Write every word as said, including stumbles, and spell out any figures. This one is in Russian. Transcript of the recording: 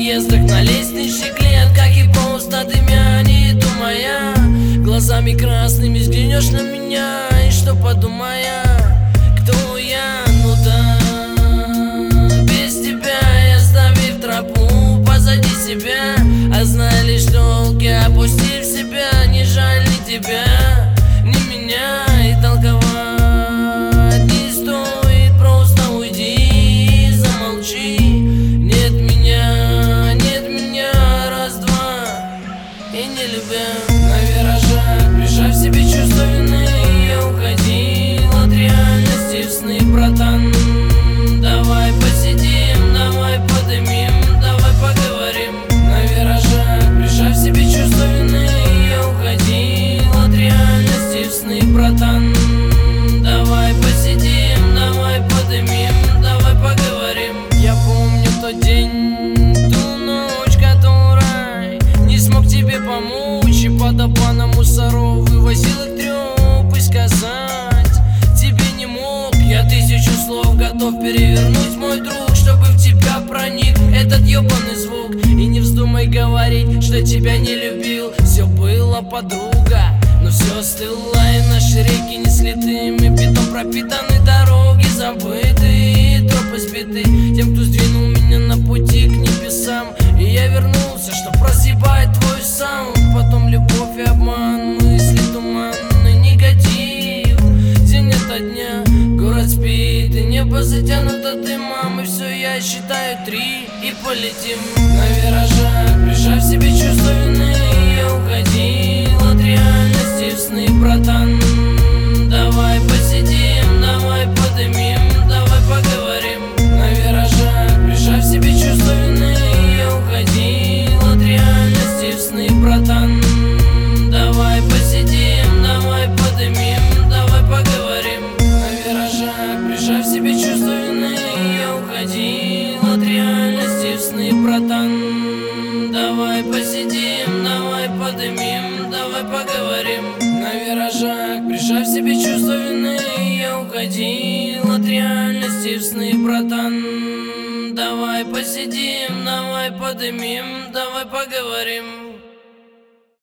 переездах на лестничный клет, как и просто дымянет моя. Глазами красными взглянешь на меня, и что подумая, кто я? Ну да, без тебя я, оставив тропу позади себя, а знали, что волки, опустив себя, не жаль ни тебя, ни меня. И толковать не стоит, просто уйди, замолчи. Нет меня, нет меня, раз-два, и не любя. На виражах, прижав себе чувство вины, я уходил от реальности в сны, братан. Давай посидим, давай подымим, давай поговорим. На виражах, прижав себе чувство вины, я уходил от реальности в сны, братан. Давай посидим, давай подымим, давай поговорим. Я помню тот день, ту ночь, которой не смог тебе помочь, и под обманом мусоров вывозил их трёп, и сказать тебе не мог. Я тысячу слов готов перевернуть, мой друг, чтобы в тебя проник этот ёбаный звук. И не вздумай говорить, что тебя не любил. Все было, подруга, но все стыло, и наши реки несли дым, и бетон пропитаны, дороги забыты, тропы сбиты тем, кто сдвинул меня на пути к небесам. И я вернулся, чтоб разъебать твой саунд. Потом любовь и обман, мысли туманный негатив. День ото дня, город спит, и небо затянуто дымом. И все, я считаю три, и полетим. На виражах, прижав себе чувство вины, я уходил от реальности в сны, братан. Давай посидим, давай подымим, давай поговорим. На виражах, прижав себе чувство вины, я уходил от реальности в сны, братан. Давай посидим, давай подымим, давай поговорим. На виражах, прижав себе чувство вины, я уходил от реальности в сны, братан. Давай посидим, давай подымим, давай поговорим. На виражах, прижав себе чувство вины, я уходил от реальности в сны, братан. Давай посидим, давай подымим, давай поговорим.